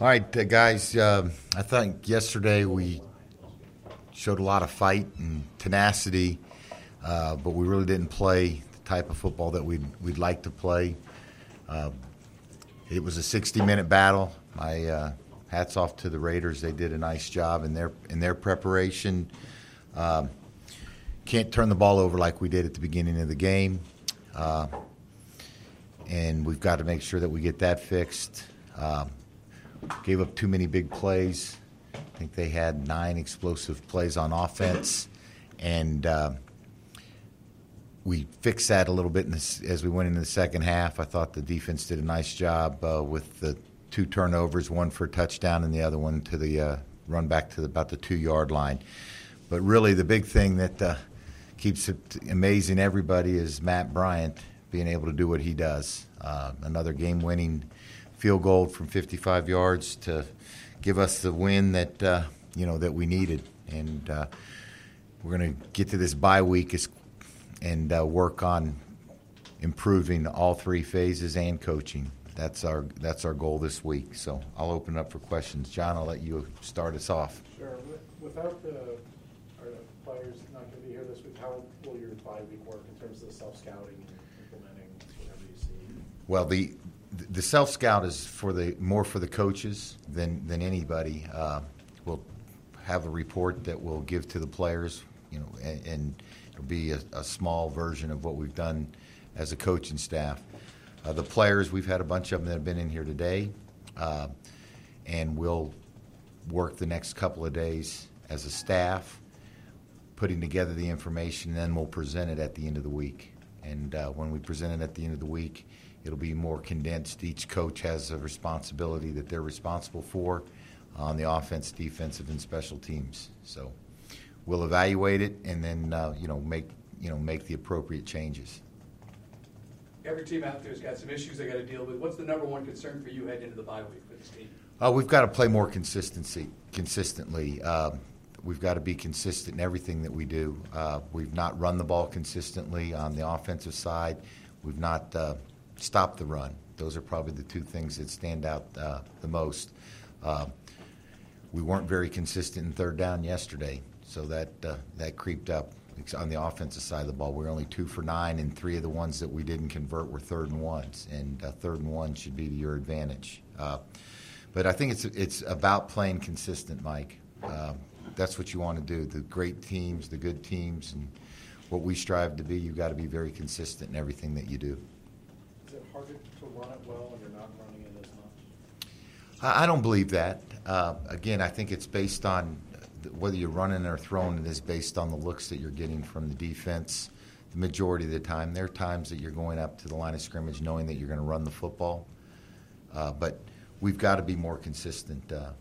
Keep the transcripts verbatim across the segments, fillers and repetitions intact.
All right, uh, guys, uh, I think yesterday we showed a lot of fight and tenacity, uh, but we really didn't play the type of football that we'd, we'd like to play. Uh, it was a sixty-minute battle. My uh, hats off to the Raiders. They did a nice job in their, in their preparation. Um, can't turn the ball over like we did at the beginning of the game, uh, and we've got to make sure that we get that fixed. Uh, Gave up too many big plays. I think they had nine explosive plays on offense, and uh, we fixed that a little bit in this, as we went into the second half. I thought the defense did a nice job uh, with the two turnovers, one for a touchdown and the other one to the uh, run back to the, about the two-yard line. But really the big thing that uh, keeps it amazing everybody is Matt Bryant being able to do what he does. Uh, another game-winning field goal from fifty-five yards to give us the win that uh, you know that we needed, and uh, we're going to get to this bye week and uh, work on improving all three phases and coaching. That's our that's our goal this week. So I'll open up for questions. John, I'll let you start us off. Sure. Without the, our players not going to be here this week, how will your bye week work in terms of the self-scouting and implementing whatever you see? Well, the The self-scout is for the more for the coaches than than anybody. Uh, we'll have a report that we'll give to the players, you know, and, and it'll be a, a small version of what we've done as a coaching staff. Uh, the players, we've had a bunch of them that have been in here today, uh, and we'll work the next couple of days as a staff, putting together the information, and then we'll present it at the end of the week. And uh, when we present it at the end of the week, it'll be more condensed. Each coach has a responsibility that they're responsible for on the offense, defensive, and special teams. So we'll evaluate it and then uh, you know make you know make the appropriate changes. Every team out there's got some issues they got to deal with. What's the number one concern for you heading into the bye week for this team? Uh, we've got to play more consistency consistently. Uh, we've got to be consistent in everything that we do. Uh, we've not run the ball consistently on the offensive side. We've not uh, stop the run. Those are probably the two things that stand out uh, the most. Uh, we weren't very consistent in third down yesterday, so that uh, that creeped up on the offensive side of the ball. We were only two for nine, and three of the ones that we didn't convert were third and ones, and uh, third and one should be to your advantage. Uh, but I think it's it's about playing consistent, Mike. Uh, that's what you want to do. The great teams, the good teams, and what we strive to be, you've got to be very consistent in everything that you do. Is it harder to run it well when you're not running it as much? I don't believe that. Uh, again, I think it's based on whether you're running or throwing. It is based on the looks that you're getting from the defense. The majority of the time, there are times that you're going up to the line of scrimmage knowing that you're going to run the football. Uh, but we've got to be more consistent uh,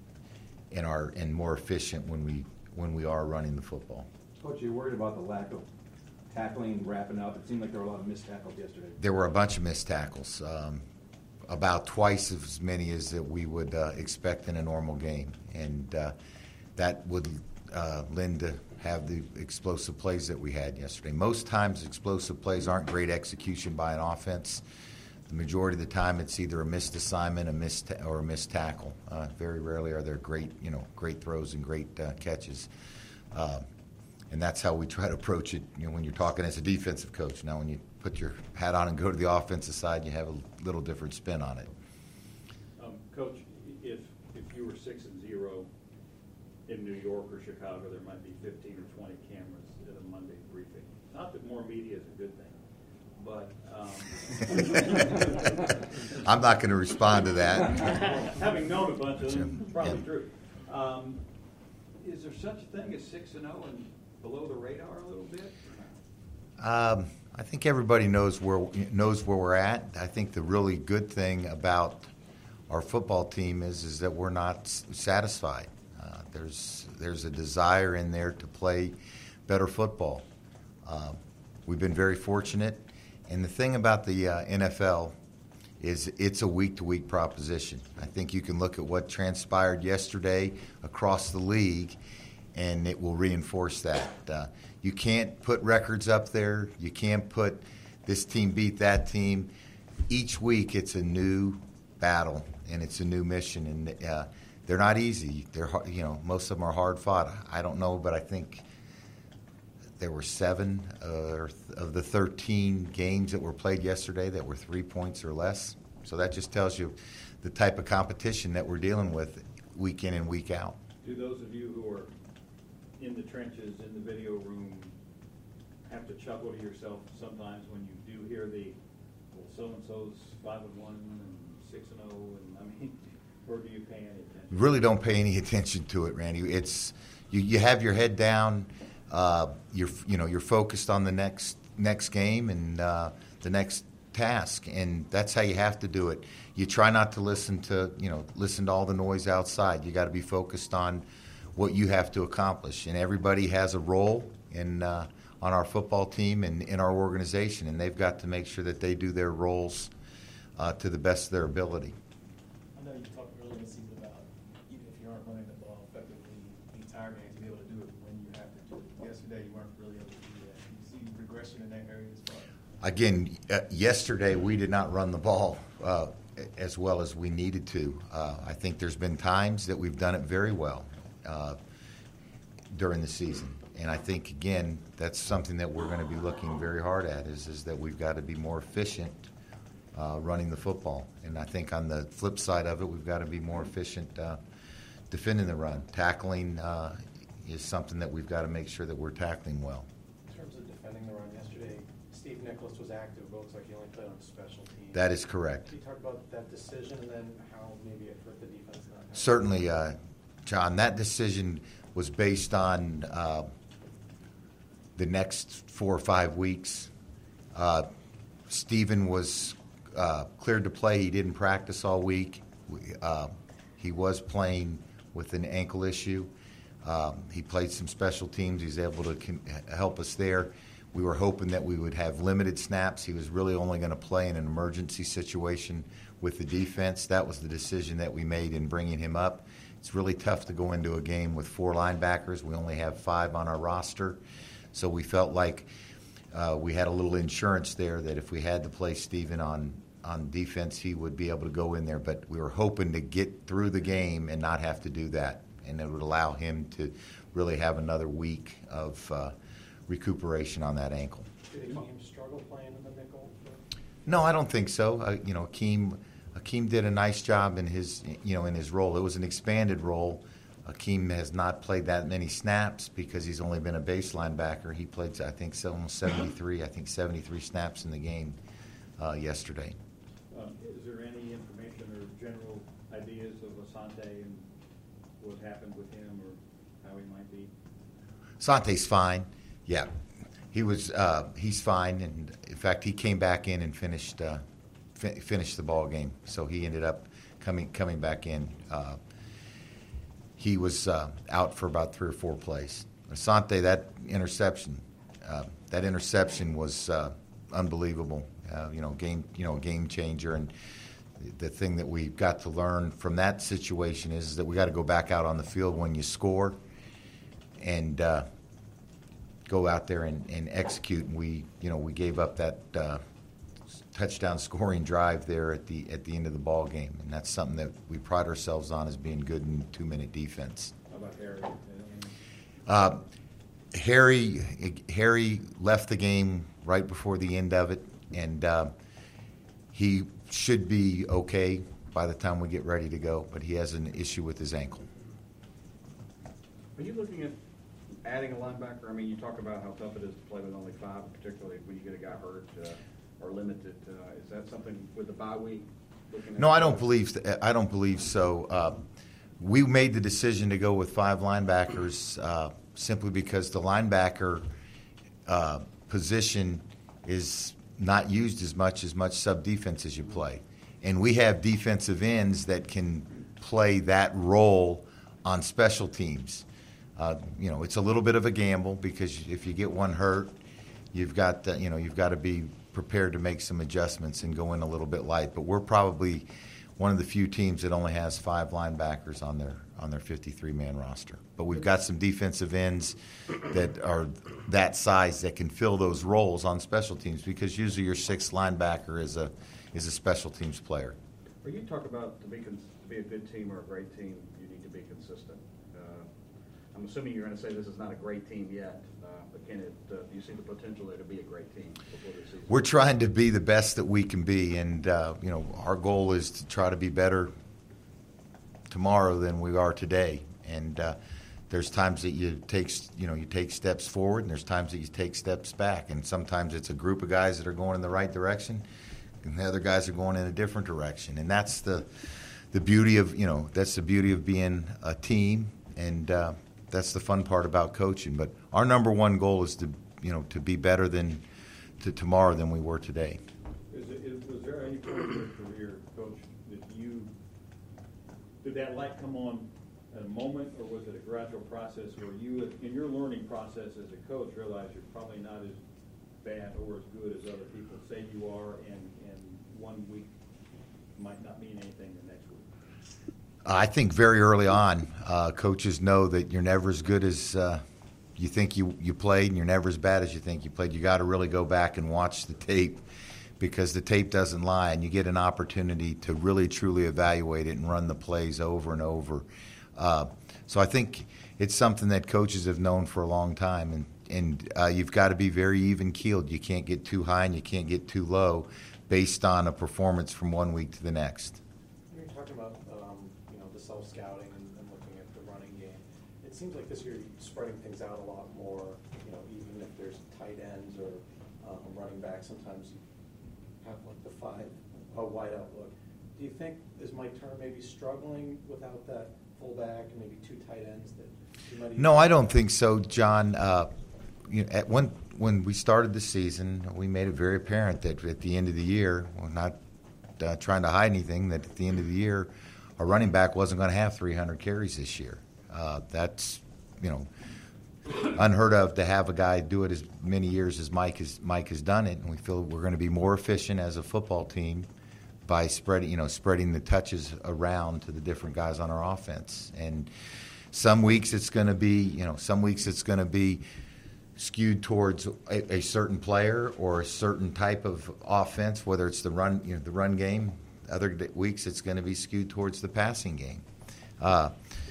in our and more efficient when we when we are running the football. Coach, you're worried about the lack of tackling, wrapping up. It seemed like there were a lot of missed tackles yesterday. There were a bunch of missed tackles, um, about twice as many as that we would uh, expect in a normal game, and uh, that would uh, lend to have the explosive plays that we had yesterday. Most times, explosive plays aren't great execution by an offense. The majority of the time, it's either a missed assignment, a missed ta- or a missed tackle. Uh, very rarely are there great, you know, great throws and great uh, catches. Uh, And that's how we try to approach it, you know, when you're talking as a defensive coach. Now, when you put your hat on and go to the offensive side, you have a little different spin on it. Um, Coach, if if you were six and zero in New York or Chicago, there might be fifteen or twenty cameras at a Monday briefing. Not that more media is a good thing, but um, I'm not going to respond to that. Having known a bunch of them, it's probably Yeah. true. Um, is there such a thing as six and zero and below the radar a little bit? Um, I think everybody knows where knows where we're at. I think the really good thing about our football team is is that we're not satisfied. Uh, there's there's a desire in there to play better football. Uh, we've been very fortunate, and the thing about the uh, N F L is it's a week-to-week proposition. I think you can look at what transpired yesterday across the league, and it will reinforce that. Uh, you can't put records up there. You can't put this team beat that team. Each week it's a new battle, and it's a new mission, and uh, they're not easy. They're hard, you know, most of them are hard fought. I don't know, but I think there were seven uh, of the thirteen games that were played yesterday that were three points or less. So that just tells you the type of competition that we're dealing with week in and week out. Do those of you who are in the trenches, in the video room, have to chuckle to yourself sometimes when you do hear the, well, so-and-so's five and one and six and oh, and I mean, or do you pay any attention? Really don't pay any attention to it, Randy. It's you, you have your head down. Uh, you're you know you're focused on the next next game and uh, the next task, and that's how you have to do it. You try not to listen to you know listen to all the noise outside. You got to be focused on what you have to accomplish, and everybody has a role in uh, on our football team and in our organization, and they've got to make sure that they do their roles uh, to the best of their ability. I know you talked earlier in the season about even if you aren't running the ball effectively, the entire game to be able to do it when you have to do it. Yesterday, you weren't really able to do that. Do you see regression in that area as far? Again, uh, yesterday we did not run the ball uh, as well as we needed to. Uh, I think there's been times that we've done it very well uh, during the season. And I think, again, that's something that we're going to be looking very hard at is, is that we've got to be more efficient uh, running the football. And I think on the flip side of it, we've got to be more efficient uh, defending the run. Tackling uh, is something that we've got to make sure that we're tackling well. In terms of defending the run yesterday, Steve Nicholas was active, but it looks like he only played on special teams. That is correct. Can you talk about that decision and then how maybe it hurt the defense not having- Certainly, uh, John, that decision was based on uh, the next four or five weeks. Uh, Stephen was uh, cleared to play. He didn't practice all week. We, uh, he was playing with an ankle issue. Um, he played some special teams. He was able to con- help us there. We were hoping that we would have limited snaps. He was really only going to play in an emergency situation with the defense. That was the decision that we made in bringing him up. It's really tough to go into a game with four linebackers. We only have five on our roster. So we felt like uh, we had a little insurance there that if we had to play Stephen on, on defense, he would be able to go in there. But we were hoping to get through the game and not have to do that. And it would allow him to really have another week of uh, recuperation on that ankle. Did Akeem struggle playing in the nickel? No, I don't think so. Uh, you know, Akeem, Akeem did a nice job in his, you know, in his role. It was an expanded role. Akeem has not played that many snaps because he's only been a base linebacker. He played, I think, almost seventy-three. I think seventy-three snaps in the game uh, yesterday. Um, is there any information or general ideas of Asante and what happened with him or how he might be? Sante's fine. Yeah, he was. Uh, he's fine, and in fact, he came back in and finished uh, fi- finished the ball game. So he ended up coming coming back in. Uh, he was uh, out for about three or four plays. Asante, that interception, uh, that interception was uh, unbelievable. Uh, you know, game you know game changer. And the thing that we got to learn from that situation is, is that we got to go back out on the field when you score, and uh, go out there and, and execute. And we, you know, we gave up that uh, touchdown scoring drive there at the at the end of the ball game, and that's something that we pride ourselves on as being good in two-minute defense. How about Harry? Uh, Harry Harry left the game right before the end of it, and uh, he should be okay by the time we get ready to go, but he has an issue with his ankle. Are you looking at adding a linebacker? I mean, you talk about how tough it is to play with only five, particularly when you get a guy hurt uh, or limited. Uh, is that something with the bye week? looking at No, I don't believe I don't believe so. Uh, we made the decision to go with five linebackers uh, simply because the linebacker uh, position is not used as much as much sub defense as you play, and we have defensive ends that can play that role on special teams. Uh, you know, it's a little bit of a gamble because if you get one hurt, you've got to, you know you've got to be prepared to make some adjustments and go in a little bit light. But we're probably one of the few teams that only has five linebackers on their on their fifty-three man roster. But we've got some defensive ends that are that size that can fill those roles on special teams because usually your sixth linebacker is a is a special teams player. When you talk about to be cons- to be a good team or a great team, you need to be consistent. Uh, I'm assuming you're going to say this is not a great team yet, uh, but can it? Uh, do you see the potential there to be a great team before the season? We're trying to be the best that we can be, and uh, you know, our goal is to try to be better tomorrow than we are today. And uh, there's times that you take, you know, you take steps forward, and there's times that you take steps back. And sometimes it's a group of guys that are going in the right direction, and the other guys are going in a different direction. And that's the the beauty of, you know, that's the beauty of being a team, and uh, that's the fun part about coaching. But our number one goal is to, you know, to be better than to tomorrow than we were today. Is it, is, was there any point in your career, Coach, that you did that light come on at a moment, or was it a gradual process where you, in your learning process as a coach, realized you're probably not as bad or as good as other people say you are, and, and one week might not mean anything the next week? I think very early on, uh, coaches know that you're never as good as uh, you think you, you played, and you're never as bad as you think you played. You got to really go back and watch the tape, because the tape doesn't lie, and you get an opportunity to really truly evaluate it and run the plays over and over. Uh, so I think it's something that coaches have known for a long time, and, and uh, you've got to be very even-keeled. You can't get too high and you can't get too low based on a performance from one week to the next. You're talking about, um, you know, the self-scouting and, and looking at the running game. It seems like this year you're spreading things out a lot more, you know, even if there's tight ends or um, running back, sometimes you have like the five, a wide out look. Do you think, is Mike Turner maybe struggling without that fullback and maybe two tight ends that you might even? No, I don't think so, John. Uh, you know, at one, when we started the season, we made it very apparent that at the end of the year, we're not uh, trying to hide anything, that at the end of the year, our running back wasn't going to have three hundred carries this year. Uh, that's, you know, unheard of to have a guy do it as many years as Mike has Mike has done it, and we feel we're going to be more efficient as a football team by spreading, you know, spreading the touches around to the different guys on our offense. And some weeks it's going to be, you know, some weeks it's going to be skewed towards a, a certain player or a certain type of offense, whether it's the run, you know, the run game. Other weeks it's going to be skewed towards the passing game. Uh,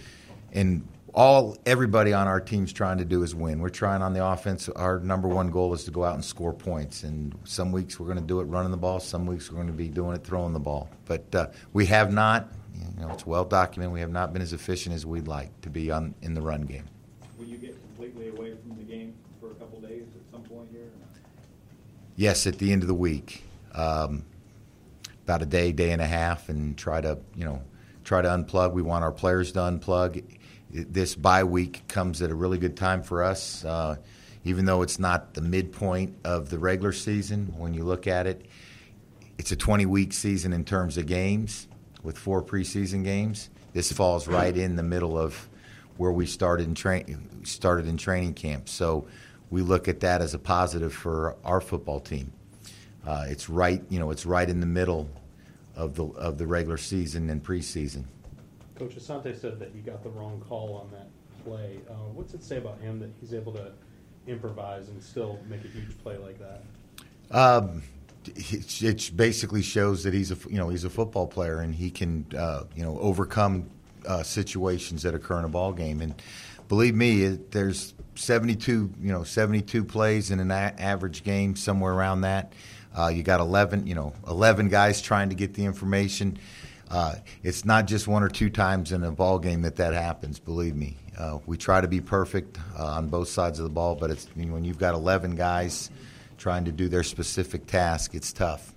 and all everybody on our team's trying to do is win. We're trying on the offense. Our number one goal is to go out and score points. And some weeks we're going to do it running the ball. Some weeks we're going to be doing it throwing the ball. But uh, we have not, you know, it's well documented, we have not been as efficient as we'd like to be on in the run game. Will you get completely away from the game for a couple days at some point here? Or not? Yes, at the end of the week, um, about a day, day and a half, and try to, you know, try to unplug. We want our players to unplug. This bye week comes at a really good time for us, uh, even though it's not the midpoint of the regular season. When you look at it, it's a twenty-week season in terms of games with four preseason games. This falls right in the middle of where we started in, tra- started in training camp. So we look at that as a positive for our football team. Uh, it's right, you know, it's right in the middle of the of the regular season and preseason. Coach Asante said that he got the wrong call on that play. Uh, what's it say about him that he's able to improvise and still make a huge play like that? Um, it, it basically shows that he's a you know he's a football player, and he can uh, you know overcome uh, situations that occur in a ball game. And believe me, it, there's seventy-two you know seventy-two plays in an a- average game, somewhere around that. Uh, you got eleven you know eleven guys trying to get the information. Uh, it's not just one or two times in a ball game that that happens. Believe me, uh, we try to be perfect uh, on both sides of the ball, but it's you know, when you've got eleven guys trying to do their specific task, it's tough.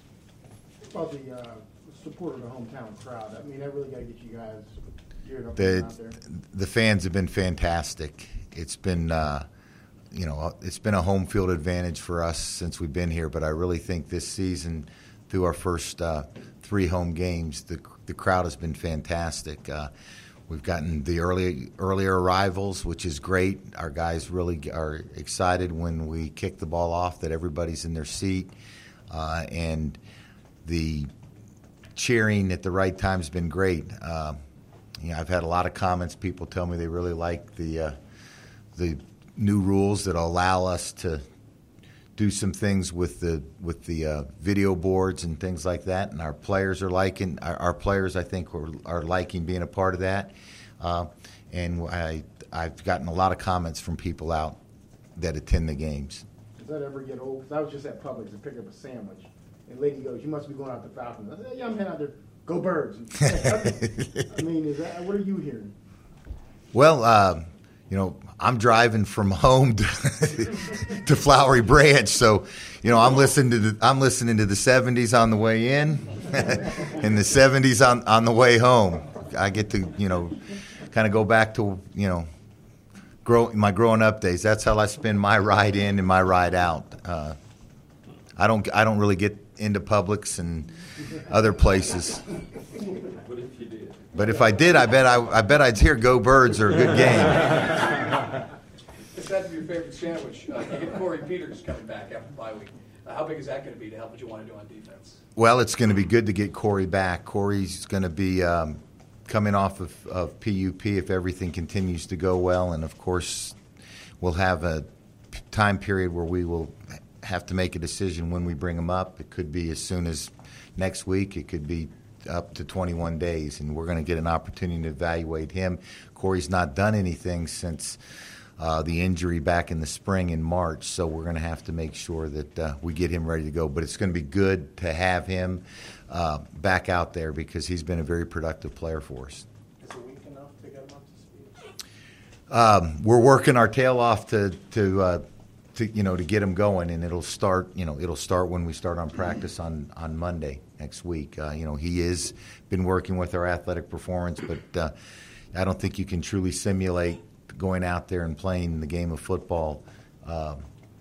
About the uh, support of the hometown crowd, I mean, that really got to get you guys geared up The out there. the fans have been fantastic. It's been uh, you know it's been a home field advantage for us since we've been here, but I really think this season, through our first uh, three home games, the the crowd has been fantastic. Uh, we've gotten the early earlier arrivals, which is great. Our guys really are excited when we kick the ball off that everybody's in their seat, uh, and the cheering at the right time has been great. Uh, you know, I've had a lot of comments. People tell me they really like the uh, the new rules that allow us to do some things with the with the uh, video boards and things like that, and our players are liking our, our players. I think are, are liking being a part of that, uh, and I I've gotten a lot of comments from people out that attend the games. Does that ever get old? Because I was just at Publix to pick up a sandwich, and lady goes, "You must be going out to Falcons." I said, "Yeah, I'm heading out there. Go Birds!" I mean, is that what are you hearing? Well, uh, you know, I'm driving from home to, to Flowery Branch, so you know I'm listening to the I'm listening to the seventies on the way in, and the seventies on on the way home. I get to you know kind of go back to you know grow my growing up days. That's how I spend my ride in and my ride out. Uh, I don't I don't really get into Publix and other places. But if you did. But if I did, I bet I, I bet I'd hear "Go Birds" or a good game. It's that your favorite sandwich. Uh, you get Corey Peters coming back after the bye week. Uh, how big is that going to be to help what you want to do on defense? Well, it's going to be good to get Corey back. Corey's going to be um, coming off of, of P U P if everything continues to go well, and of course, we'll have a time period where we will have to make a decision when we bring him up. It could be as soon as next week. It could be up to twenty-one days, and we're going to get an opportunity to evaluate him. Corey's not done anything since uh, the injury back in the spring in March, so we're going to have to make sure that uh, we get him ready to go. But it's going to be good to have him uh, back out there because he's been a very productive player for us. Is a week enough to get him up to speed? Um, we're working our tail off to to, uh, to you know to get him going, and it'll start you know it'll start when we start on practice on, on Monday next week. Uh, you know he has been working with our athletic performance, but uh, I don't think you can truly simulate going out there and playing the game of football uh,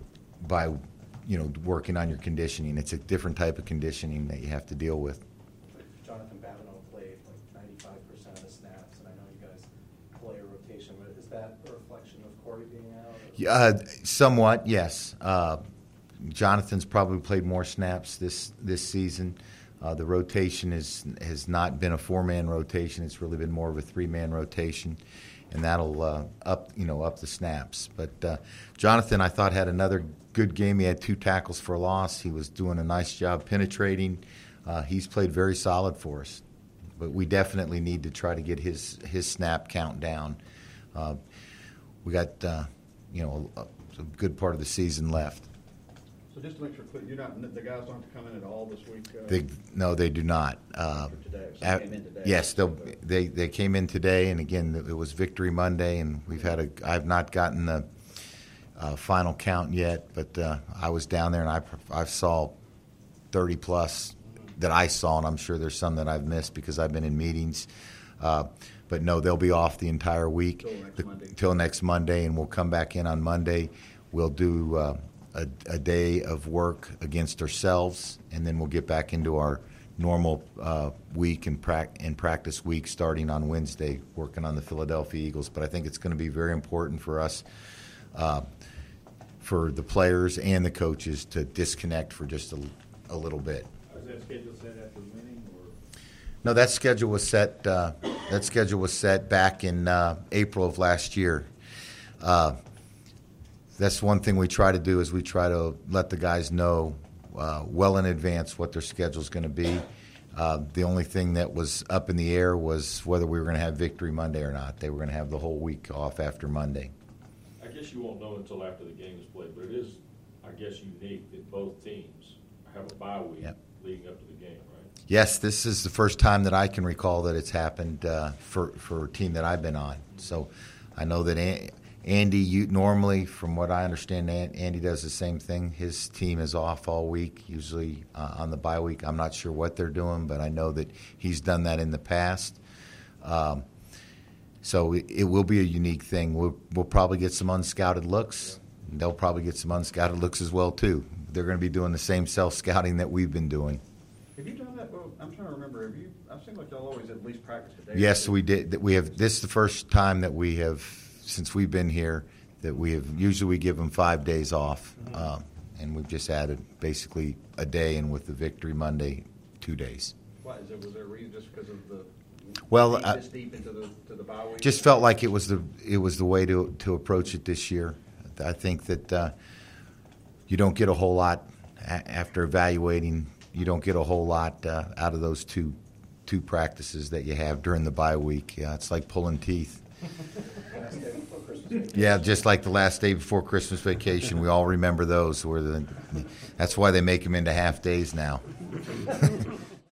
by you know working on your conditioning. It's a different type of conditioning that you have to deal with. Jonathan Babineau played like ninety-five percent of the snaps, and I know you guys play a rotation, but is that a reflection of Corey being out? Or? Uh, somewhat, yes. Uh, Jonathan's probably played more snaps this this season. Uh, the rotation is has not been a four-man rotation. It's really been more of a three-man rotation, and that'll uh, up you know up the snaps. But uh, Jonathan, I thought, had another good game. He had two tackles for loss. He was doing a nice job penetrating. Uh, he's played very solid for us. But we definitely need to try to get his his snap count down. Uh, we got uh, you know a, a good part of the season left. So just to make sure, clear, you're not the guys don't have to come in at all this week. Uh, They, no, they do not. Uh, For today, so at- they came in today. Yes, they'll- they they came in today, and again, it was Victory Monday, and we've had a. I've not gotten the uh, final count yet, but uh, I was down there, and I I saw thirty plus that I saw, and I'm sure there's some that I've missed because I've been in meetings. Uh, but no, they'll be off the entire week Till next the- Monday. till next Monday, and we'll come back in on Monday. We'll do uh, a, a day of work against ourselves, and then we'll get back into our normal uh, week and, prac- and practice week starting on Wednesday, working on the Philadelphia Eagles. But I think it's going to be very important for us, uh, for the players and the coaches, to disconnect for just a, a little bit. Is that schedule set after the meeting, or? No, that schedule was set. Uh, that schedule was set back in uh, April of last year. Uh, that's one thing we try to do is we try to let the guys know uh, well in advance what their schedule is going to be. Uh, the only thing that was up in the air was whether we were going to have Victory Monday or not. They were going to have the whole week off after Monday. I guess you won't know until after the game is played, but it is, I guess, unique that both teams have a bye week Yep. leading up to the game, right? Yes, this is the first time that I can recall that it's happened uh, for for a team that I've been on. So I know that An- Andy, you, normally, from what I understand, An- Andy does the same thing. His team is off all week, usually uh, on the bye week. I'm not sure what they're doing, but I know that he's done that in the past. Um, so it, it will be a unique thing. We'll, we'll probably get some unscouted looks. They'll probably get some unscouted looks as well, too. They're going to be doing the same self-scouting that we've been doing. Have you done that? Well, I'm trying to remember. Have you? I seem like y'all always at least practice a day. or Yes, two. we did. That We have. This is the first time that we have, since we've been here, that we have. Usually, we give them five days off, um, and we've just added basically a day, and with the Victory Monday, two days. Why is it? Was there a reason just because of the? Well, deep, uh, this deep into the to the bye week? Just felt like it was the it was the way to to approach it this year. I think that uh, you don't get a whole lot a- after evaluating. You don't get a whole lot uh, out of those two two practices that you have during the bye week. Yeah, it's like pulling teeth. Last day before Christmas vacation. Yeah, just like the last day before Christmas vacation, we all remember those. Where the, that's why they make them into half days now.